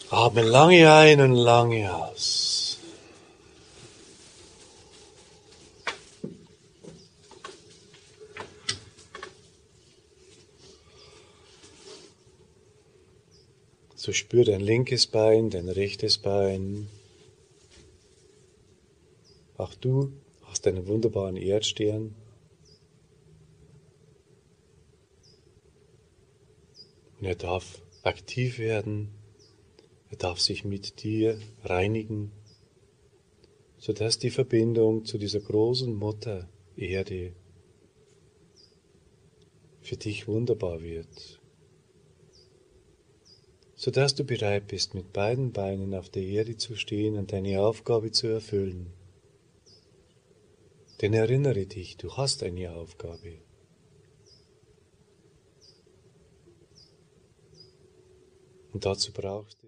Atme lange ein und lange aus. So spür dein linkes Bein, dein rechtes Bein. Auch du hast einen wunderbaren Erdstern. Und er darf aktiv werden. Er darf sich mit dir reinigen, sodass die Verbindung zu dieser großen Mutter Erde für dich wunderbar wird. Sodass du bereit bist, mit beiden Beinen auf der Erde zu stehen und deine Aufgabe zu erfüllen. Denn erinnere dich, du hast eine Aufgabe. Und dazu brauchst du